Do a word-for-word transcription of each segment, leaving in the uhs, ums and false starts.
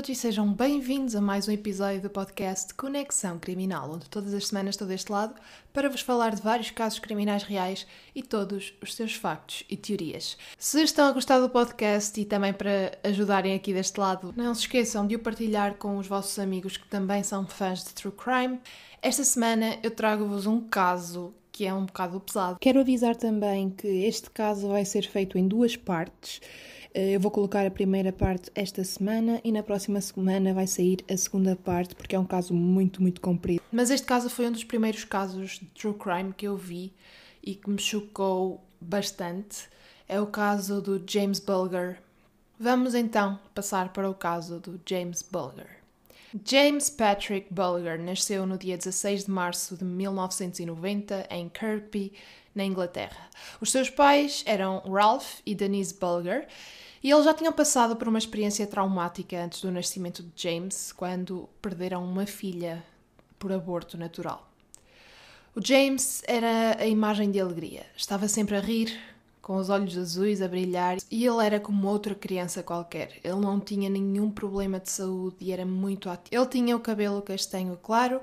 todos e sejam bem-vindos a mais um episódio do podcast Conexão Criminal, onde todas as semanas estou deste lado para vos falar de vários casos criminais reais e todos os seus factos e teorias. Se estão a gostar do podcast e também para ajudarem aqui deste lado, não se esqueçam de o partilhar com os vossos amigos que também são fãs de True Crime. Esta semana eu trago-vos um caso que é um bocado pesado. Quero avisar também que este caso vai ser feito em duas partes. Eu vou colocar a primeira parte esta semana e na próxima semana vai sair a segunda parte, porque é um caso muito, muito comprido. Mas este caso foi um dos primeiros casos de true crime que eu vi e que me chocou bastante. É o caso do James Bulger. Vamos então passar para o caso do James Bulger. James Patrick Bulger nasceu no dia dezasseis de março de mil novecentos e noventa em Kirkby, na Inglaterra. Os seus pais eram Ralph e Denise Bulger e eles já tinham passado por uma experiência traumática antes do nascimento de James, quando perderam uma filha por aborto natural. O James era a imagem de alegria. Estava sempre a rir, com os olhos azuis a brilhar, e ele era como outra criança qualquer. Ele não tinha nenhum problema de saúde e era muito ativo. Ele tinha o cabelo castanho claro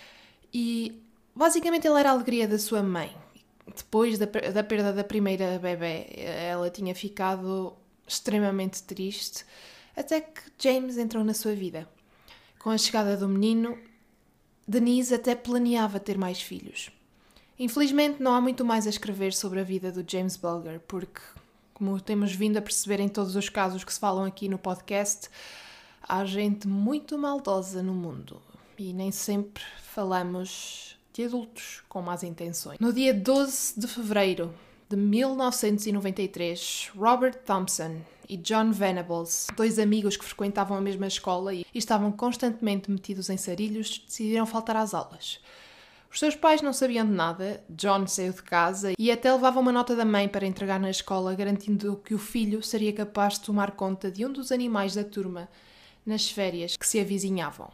e basicamente ele era a alegria da sua mãe. Depois da, da perda da primeira bebê, ela tinha ficado extremamente triste, até que James entrou na sua vida. Com a chegada do menino, Denise até planeava ter mais filhos. Infelizmente não há muito mais a escrever sobre a vida do James Bulger, porque, como temos vindo a perceber em todos os casos que se falam aqui no podcast, há gente muito maldosa no mundo e nem sempre falamos de adultos com más intenções. No dia doze de fevereiro de mil novecentos e noventa e três, Robert Thompson e John Venables, dois amigos que frequentavam a mesma escola e estavam constantemente metidos em sarilhos, decidiram faltar às aulas. Os seus pais não sabiam de nada, John saiu de casa e até levava uma nota da mãe para entregar na escola, garantindo que o filho seria capaz de tomar conta de um dos animais da turma nas férias que se avizinhavam.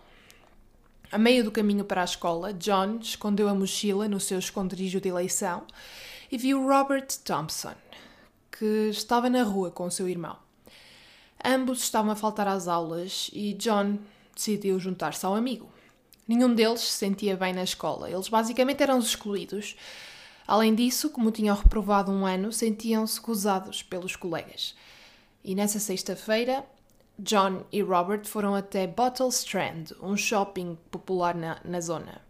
A meio do caminho para a escola, John escondeu a mochila no seu esconderijo de eleição e viu Robert Thompson, que estava na rua com o seu irmão. Ambos estavam a faltar às aulas e John decidiu juntar-se ao amigo. Nenhum deles se sentia bem na escola. Eles basicamente eram os excluídos. Além disso, como tinham reprovado um ano, sentiam-se gozados pelos colegas. E nessa sexta-feira, John e Robert foram até Bottle Strand, um shopping popular na, na zona.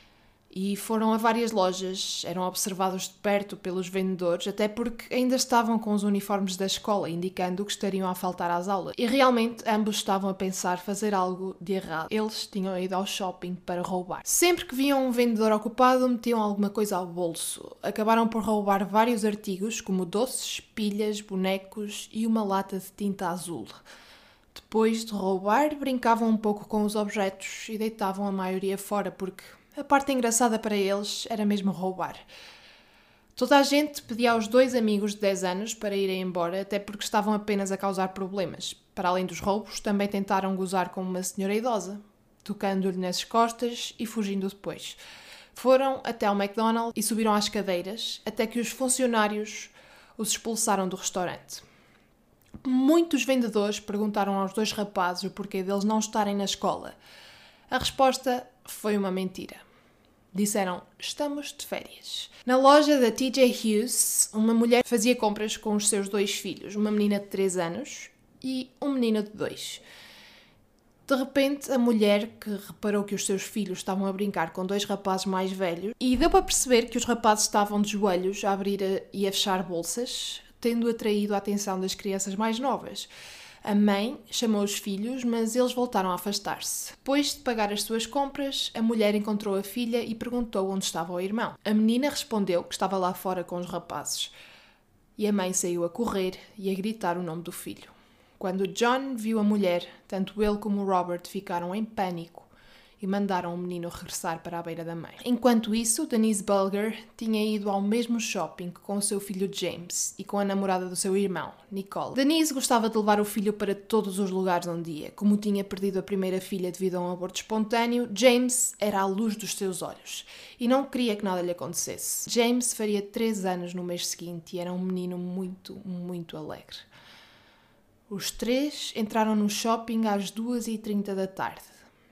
E foram a várias lojas, eram observados de perto pelos vendedores, até porque ainda estavam com os uniformes da escola, indicando que estariam a faltar às aulas. E realmente ambos estavam a pensar fazer algo de errado. Eles tinham ido ao shopping para roubar. Sempre que viam um vendedor ocupado, metiam alguma coisa ao bolso. Acabaram por roubar vários artigos, como doces, pilhas, bonecos e uma lata de tinta azul. Depois de roubar, brincavam um pouco com os objetos e deitavam a maioria fora, porque a parte engraçada para eles era mesmo roubar. Toda a gente pedia aos dois amigos de dez anos para irem embora, até porque estavam apenas a causar problemas. Para além dos roubos, também tentaram gozar com uma senhora idosa, tocando-lhe nas costas e fugindo depois. Foram até ao McDonald's e subiram às cadeiras, até que os funcionários os expulsaram do restaurante. Muitos vendedores perguntaram aos dois rapazes o porquê deles não estarem na escola. A resposta foi uma mentira. Disseram, estamos de férias. Na loja da T J Hughes, uma mulher fazia compras com os seus dois filhos, uma menina de três anos e um menino de dois. De repente, a mulher, que reparou que os seus filhos estavam a brincar com dois rapazes mais velhos, e deu para perceber que os rapazes estavam de joelhos a abrir e a fechar bolsas, tendo atraído a atenção das crianças mais novas. A mãe chamou os filhos, mas eles voltaram a afastar-se. Depois de pagar as suas compras, a mulher encontrou a filha e perguntou onde estava o irmão. A menina respondeu que estava lá fora com os rapazes. E a mãe saiu a correr e a gritar o nome do filho. Quando John viu a mulher, tanto ele como Robert ficaram em pânico e mandaram o menino regressar para a beira da mãe. Enquanto isso, Denise Bulger tinha ido ao mesmo shopping com o seu filho James e com a namorada do seu irmão, Nicole. Denise gostava de levar o filho para todos os lugares onde ia. Como tinha perdido a primeira filha devido a um aborto espontâneo, James era a luz dos seus olhos e não queria que nada lhe acontecesse. James faria três anos no mês seguinte e era um menino muito, muito alegre. Os três entraram no shopping às duas e trinta da tarde.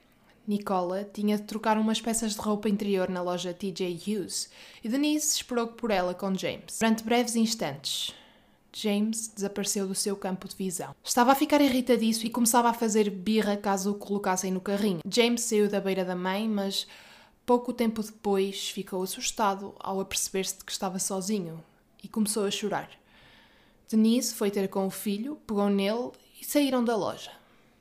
Nicola tinha de trocar umas peças de roupa interior na loja T J Hughes e Denise esperou por ela com James. Durante breves instantes, James desapareceu do seu campo de visão. Estava a ficar irritadiço e começava a fazer birra caso o colocassem no carrinho. James saiu da beira da mãe, mas pouco tempo depois ficou assustado ao aperceber-se de que estava sozinho e começou a chorar. Denise foi ter com o filho, pegou nele e saíram da loja.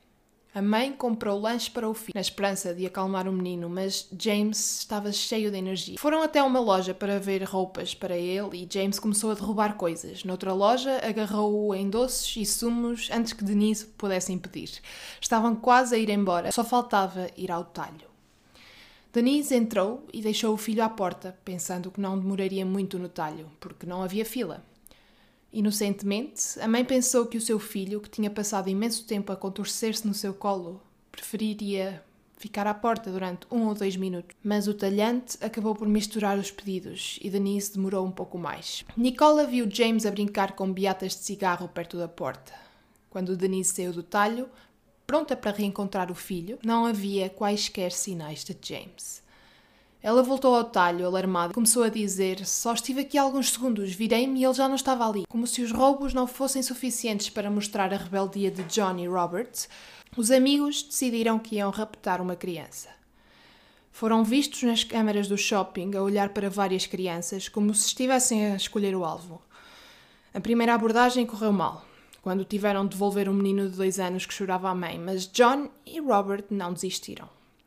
A mãe comprou lanche para o filho, na esperança de acalmar o menino, mas James estava cheio de energia. Foram até uma loja para ver roupas para ele e James começou a derrubar coisas. Noutra loja, agarrou-o em doces e sumos antes que Denise pudesse impedir. Estavam quase a ir embora, só faltava ir ao talho. Denise entrou e deixou o filho à porta, pensando que não demoraria muito no talho, porque não havia fila. Inocentemente, a mãe pensou que o seu filho, que tinha passado imenso tempo a contorcer-se no seu colo, preferiria ficar à porta durante um ou dois minutos. Mas o talhante acabou por misturar os pedidos e Denise demorou um pouco mais. Nicola viu James a brincar com beatas de cigarro perto da porta. Quando Denise saiu do talho, pronta para reencontrar o filho, não havia quaisquer sinais de James. Ela voltou ao talho, alarmada, e começou a dizer: só estive aqui há alguns segundos, virei-me e ele já não estava ali. Como se os roubos não fossem suficientes para mostrar a rebeldia de John e Robert, os amigos decidiram que iam raptar uma criança. Foram vistos nas câmaras do shopping a olhar para várias crianças, como se estivessem a escolher o alvo. A primeira abordagem correu mal, quando tiveram de devolver um menino de dois anos que chorava à mãe, mas John e Robert não desistiram.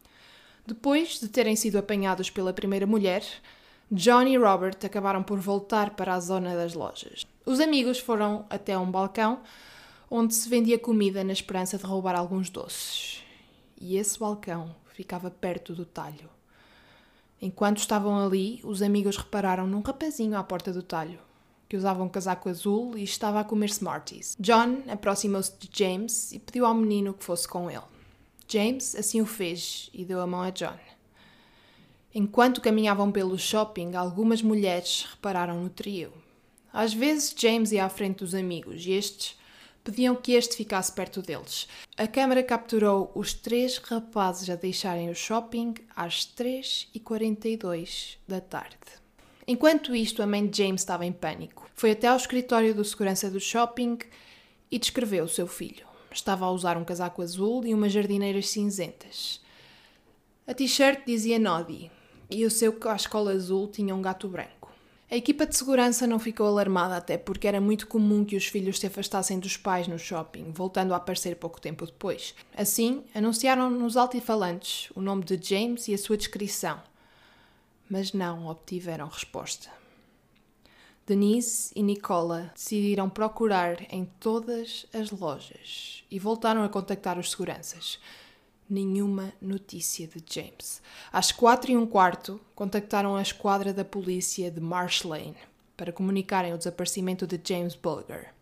Depois de terem sido apanhados pela primeira mulher, John e Robert acabaram por voltar para a zona das lojas. Os amigos foram até um balcão onde se vendia comida na esperança de roubar alguns doces. E esse balcão ficava perto do talho. Enquanto estavam ali, os amigos repararam num rapazinho à porta do talho, que usava um casaco azul e estava a comer Smarties. John aproximou-se de James e pediu ao menino que fosse com ele. James assim o fez e deu a mão a John. Enquanto caminhavam pelo shopping, algumas mulheres repararam no trio. Às vezes James ia à frente dos amigos e estes pediam que este ficasse perto deles. A câmara capturou os três rapazes a deixarem o shopping às três e quarenta e dois da tarde. Enquanto isto, a mãe de James estava em pânico. Foi até ao escritório do segurança do shopping e descreveu o seu filho. Estava a usar um casaco azul e umas jardineiras cinzentas. A t-shirt dizia Noddy e o seu cascola azul tinha um gato branco. A equipa de segurança não ficou alarmada, até porque era muito comum que os filhos se afastassem dos pais no shopping, voltando a aparecer pouco tempo depois. Assim, anunciaram nos altifalantes o nome de James e a sua descrição, mas não obtiveram resposta. Denise e Nicola decidiram procurar em todas as lojas e voltaram a contactar os seguranças. Nenhuma notícia de James. Às quatro e um quarto, contactaram a esquadra da polícia de Marsh Lane para comunicarem o desaparecimento de James Bulger.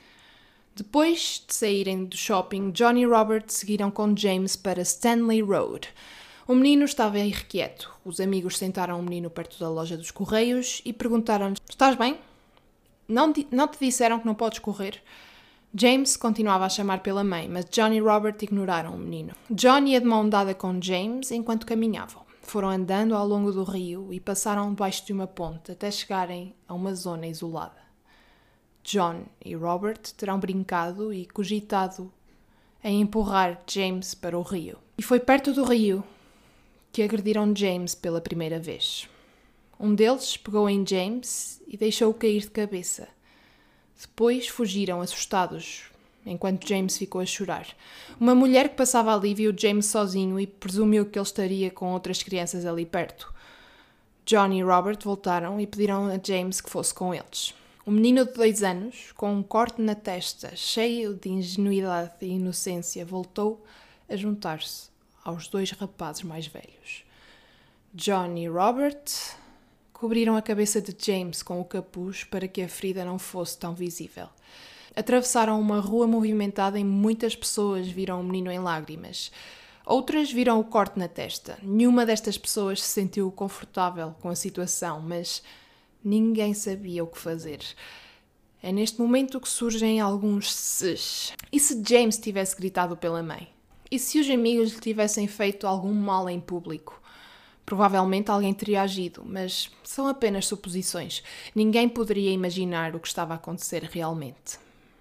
Depois de saírem do shopping, John e Robert seguiram com James para Stanley Road. O menino estava irrequieto. Os amigos sentaram o menino perto da loja dos Correios e perguntaram-lhe: estás bem? Não, não te disseram que não podes correr? James continuava a chamar pela mãe, mas John e Robert ignoraram o menino. John ia de mão dada com James enquanto caminhavam. Foram andando ao longo do rio e passaram debaixo de uma ponte até chegarem a uma zona isolada. John e Robert terão brincado e cogitado em empurrar James para o rio. E foi perto do rio que agrediram James pela primeira vez. Um deles pegou em James e deixou-o cair de cabeça. Depois fugiram assustados, enquanto James ficou a chorar. Uma mulher que passava ali viu James sozinho e presumiu que ele estaria com outras crianças ali perto. John e Robert voltaram e pediram a James que fosse com eles. O menino de dois anos, com um corte na testa, cheio de ingenuidade e inocência, voltou a juntar-se aos dois rapazes mais velhos. John e Robert cobriram a cabeça de James com o capuz para que a ferida não fosse tão visível. Atravessaram uma rua movimentada e muitas pessoas viram o menino em lágrimas. Outras viram o corte na testa. Nenhuma destas pessoas se sentiu confortável com a situação, mas ninguém sabia o que fazer. É neste momento que surgem alguns ses. E se James tivesse gritado pela mãe? E se os amigos lhe tivessem feito algum mal em público? Provavelmente alguém teria agido, mas são apenas suposições. Ninguém poderia imaginar o que estava a acontecer realmente.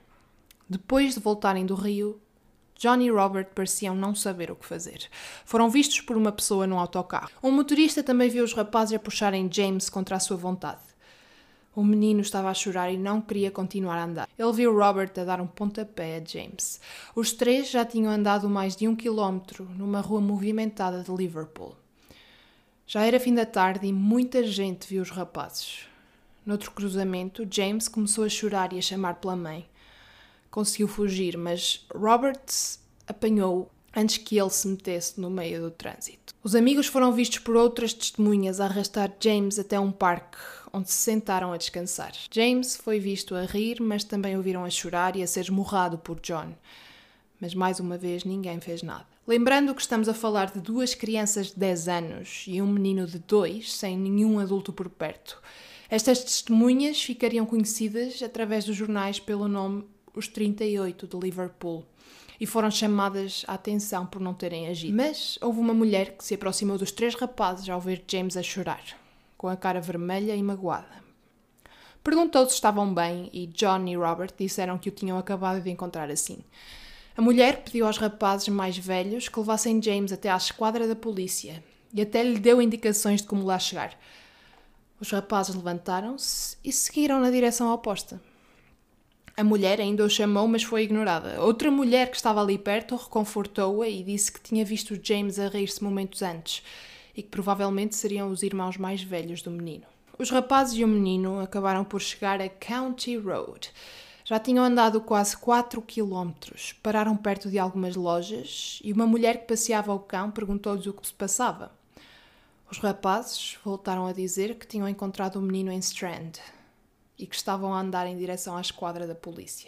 Depois de voltarem do rio, John e Robert pareciam não saber o que fazer. Foram vistos por uma pessoa num autocarro. Um motorista também viu os rapazes a puxarem James contra a sua vontade. O menino estava a chorar e não queria continuar a andar. Ele viu Robert a dar um pontapé a James. Os três já tinham andado mais de um quilómetro numa rua movimentada de Liverpool. Já era fim da tarde e muita gente viu os rapazes. Noutro cruzamento, James começou a chorar e a chamar pela mãe. Conseguiu fugir, mas Robert apanhou-o antes que ele se metesse no meio do trânsito. Os amigos foram vistos por outras testemunhas a arrastar James até um parque, onde se sentaram a descansar. James foi visto a rir, mas também o viram a chorar e a ser esmurrado por John. Mas mais uma vez ninguém fez nada. Lembrando que estamos a falar de duas crianças de dez anos e um menino de dois, sem nenhum adulto por perto. Estas testemunhas ficariam conhecidas através dos jornais pelo nome Os trinta e oito de Liverpool e foram chamadas à atenção por não terem agido. Mas houve uma mulher que se aproximou dos três rapazes ao ver James a chorar, com a cara vermelha e magoada. Perguntou se estavam bem e John e Robert disseram que o tinham acabado de encontrar assim. A mulher pediu aos rapazes mais velhos que levassem James até à esquadra da polícia e até lhe deu indicações de como lá chegar. Os rapazes levantaram-se e seguiram na direção oposta. A mulher ainda o chamou, mas foi ignorada. Outra mulher que estava ali perto reconfortou-a e disse que tinha visto James a rir-se momentos antes e que provavelmente seriam os irmãos mais velhos do menino. Os rapazes e o menino acabaram por chegar a County Road. Já tinham andado quase quatro quilómetros. Pararam perto de algumas lojas e uma mulher que passeava o cão perguntou-lhes o que se passava. Os rapazes voltaram a dizer que tinham encontrado o menino em Strand e que estavam a andar em direção à esquadra da polícia.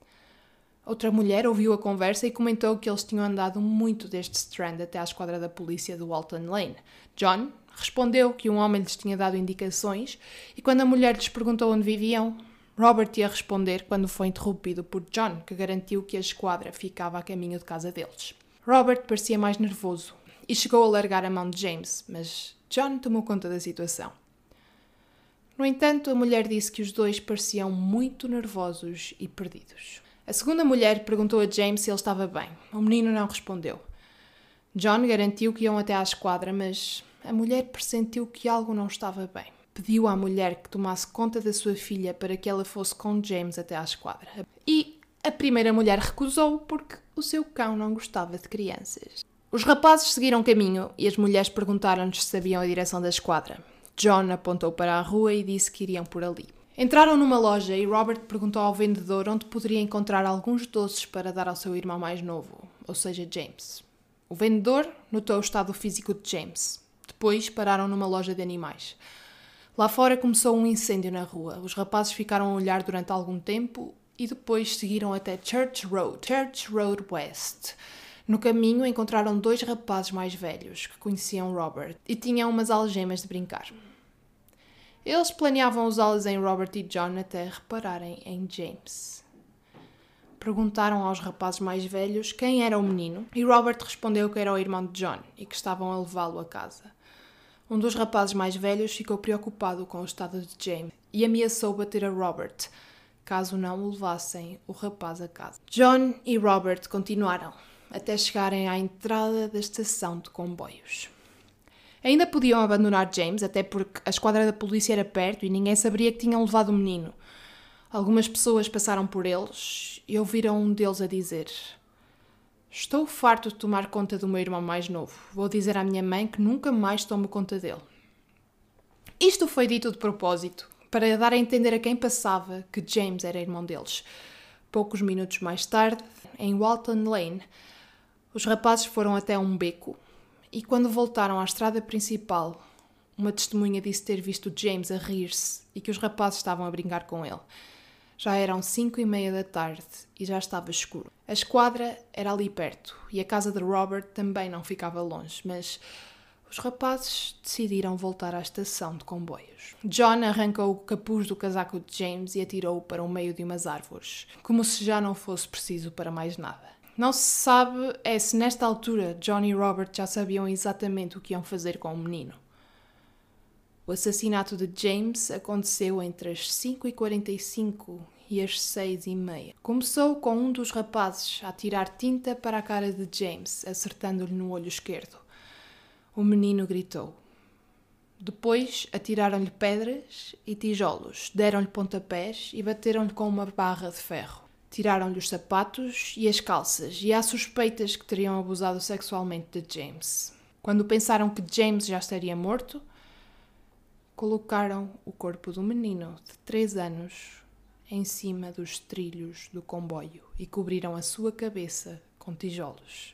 Outra mulher ouviu a conversa e comentou que eles tinham andado muito desde Strand até à esquadra da polícia do Walton Lane. John respondeu que um homem lhes tinha dado indicações e quando a mulher lhes perguntou onde viviam, Robert ia responder quando foi interrompido por John, que garantiu que a esquadra ficava a caminho de casa deles. Robert parecia mais nervoso e chegou a largar a mão de James, mas John tomou conta da situação. No entanto, a mulher disse que os dois pareciam muito nervosos e perdidos. A segunda mulher perguntou a James se ele estava bem. O menino não respondeu. John garantiu que iam até à esquadra, mas a mulher pressentiu que algo não estava bem. Pediu à mulher que tomasse conta da sua filha para que ela fosse com James até à esquadra. E a primeira mulher recusou porque o seu cão não gostava de crianças. Os rapazes seguiram caminho e as mulheres perguntaram-lhes se sabiam a direção da esquadra. John apontou para a rua e disse que iriam por ali. Entraram numa loja e Robert perguntou ao vendedor onde poderia encontrar alguns doces para dar ao seu irmão mais novo, ou seja, James. O vendedor notou o estado físico de James. Depois pararam numa loja de animais. Lá fora começou um incêndio na rua. Os rapazes ficaram a olhar durante algum tempo e depois seguiram até Church Road, Church Road West. No caminho encontraram dois rapazes mais velhos que conheciam Robert e tinham umas algemas de brincar. Eles planeavam usá-las em Robert e John até repararem em James. Perguntaram aos rapazes mais velhos quem era o menino e Robert respondeu que era o irmão de John e que estavam a levá-lo a casa. Um dos rapazes mais velhos ficou preocupado com o estado de James e ameaçou bater a Robert, caso não o levassem o rapaz a casa. John e Robert continuaram, até chegarem à entrada da estação de comboios. Ainda podiam abandonar James, até porque a esquadra da polícia era perto e ninguém saberia que tinham levado o menino. Algumas pessoas passaram por eles e ouviram um deles a dizer: "Estou farto de tomar conta do meu irmão mais novo. Vou dizer à minha mãe que nunca mais tomo conta dele." Isto foi dito de propósito, para dar a entender a quem passava que James era irmão deles. Poucos minutos mais tarde, em Walton Lane, os rapazes foram até um beco e quando voltaram à estrada principal, uma testemunha disse ter visto James a rir-se e que os rapazes estavam a brincar com ele. Já eram cinco e meia da tarde e já estava escuro. A esquadra era ali perto e a casa de Robert também não ficava longe, mas Os rapazes decidiram voltar à estação de comboios. John arrancou o capuz do casaco de James e atirou-o para o meio de umas árvores, como se já não fosse preciso para mais nada. Não se sabe é se nesta altura John e Robert já sabiam exatamente o que iam fazer com o menino. O assassinato de James aconteceu entre as cinco e quarenta e cinco e as seis e meia. Começou com um dos rapazes a atirar tinta para a cara de James, acertando-lhe no olho esquerdo. O menino gritou. Depois atiraram-lhe pedras e tijolos, deram-lhe pontapés e bateram-lhe com uma barra de ferro. Tiraram-lhe os sapatos e as calças e há suspeitas que teriam abusado sexualmente de James. Quando pensaram que James já estaria morto, colocaram o corpo do menino de três anos em cima dos trilhos do comboio e cobriram a sua cabeça com tijolos.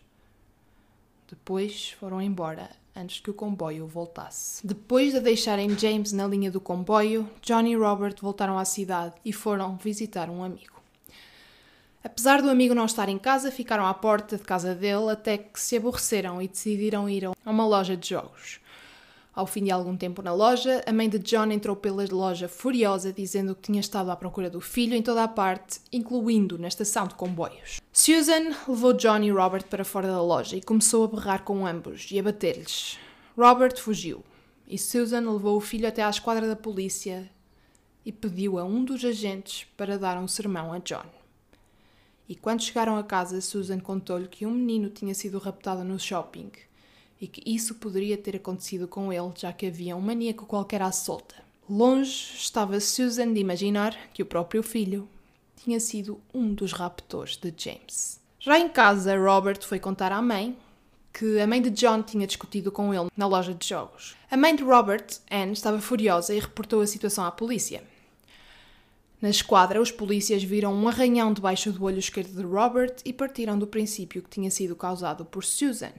Depois foram embora antes que o comboio voltasse. Depois de deixarem James na linha do comboio, John e Robert voltaram à cidade e foram visitar um amigo. Apesar do amigo não estar em casa, ficaram à porta de casa dele até que se aborreceram e decidiram ir a uma loja de jogos. Ao fim de algum tempo na loja, a mãe de John entrou pela loja furiosa, dizendo que tinha estado à procura do filho em toda a parte, incluindo na estação de comboios. Susan levou John e Robert para fora da loja e começou a berrar com ambos e a bater-lhes. Robert fugiu e Susan levou o filho até à esquadra da polícia e pediu a um dos agentes para dar um sermão a John. E quando chegaram a casa, Susan contou-lhe que um menino tinha sido raptado no shopping e que isso poderia ter acontecido com ele, já que havia um maníaco qualquer à solta. Longe estava Susan de imaginar que o próprio filho tinha sido um dos raptores de James. Já em casa, Robert foi contar à mãe que a mãe de John tinha discutido com ele na loja de jogos. A mãe de Robert, Anne, estava furiosa e reportou a situação à polícia. Na esquadra, os polícias viram um arranhão debaixo do olho esquerdo de Robert e partiram do princípio que tinha sido causado por Susan.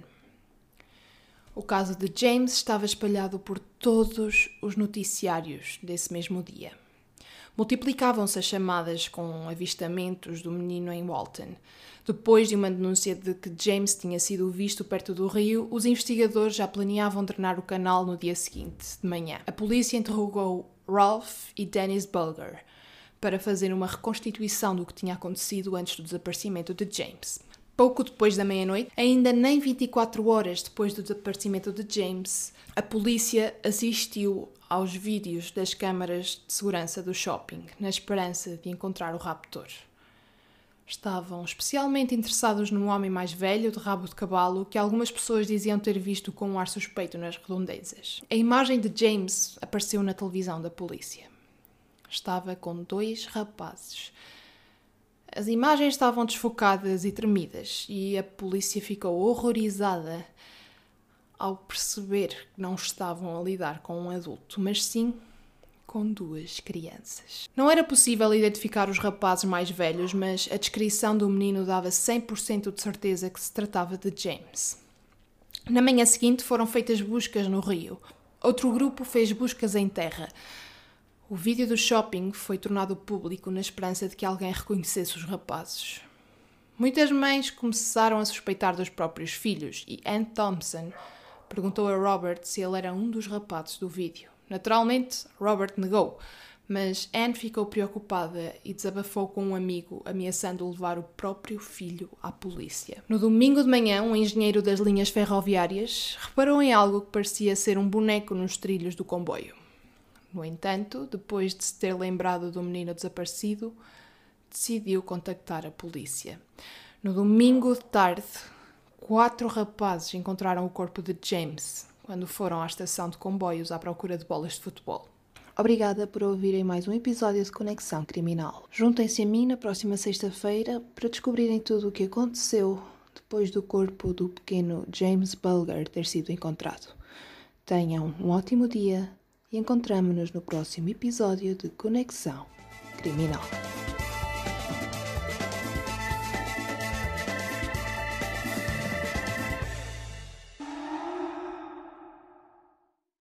O caso de James estava espalhado por todos os noticiários desse mesmo dia. Multiplicavam-se as chamadas com avistamentos do menino em Walton. Depois de uma denúncia de que James tinha sido visto perto do rio, os investigadores já planeavam drenar o canal no dia seguinte, de manhã. A polícia interrogou Ralph e Dennis Bulger para fazer uma reconstituição do que tinha acontecido antes do desaparecimento de James. Pouco depois da meia-noite, ainda nem vinte e quatro horas depois do desaparecimento de James, a polícia assistiu aos vídeos das câmaras de segurança do shopping, na esperança de encontrar o raptor. Estavam especialmente interessados num homem mais velho, de rabo de cavalo, que algumas pessoas diziam ter visto com um ar suspeito nas redondezas. A imagem de James apareceu na televisão da polícia. Estava com dois rapazes. As imagens estavam desfocadas e tremidas e a polícia ficou horrorizada ao perceber que não estavam a lidar com um adulto, mas sim com duas crianças. Não era possível identificar os rapazes mais velhos, mas a descrição do menino dava cem por cento de certeza que se tratava de James. Na manhã seguinte foram feitas buscas no rio. Outro grupo fez buscas em terra. O vídeo do shopping foi tornado público na esperança de que alguém reconhecesse os rapazes. Muitas mães começaram a suspeitar dos próprios filhos e Anne Thompson perguntou a Robert se ele era um dos rapazes do vídeo. Naturalmente, Robert negou, mas Anne ficou preocupada e desabafou com um amigo, ameaçando levar o próprio filho à polícia. No domingo de manhã, um engenheiro das linhas ferroviárias reparou em algo que parecia ser um boneco nos trilhos do comboio. No entanto, depois de se ter lembrado do menino desaparecido, decidiu contactar a polícia. No domingo de tarde, quatro rapazes encontraram o corpo de James quando foram à estação de comboios à procura de bolas de futebol. Obrigada por ouvirem mais um episódio de Conexão Criminal. Juntem-se a mim na próxima sexta-feira para descobrirem tudo o que aconteceu depois do corpo do pequeno James Bulger ter sido encontrado. Tenham um ótimo dia e encontramo-nos no próximo episódio de Conexão Criminal.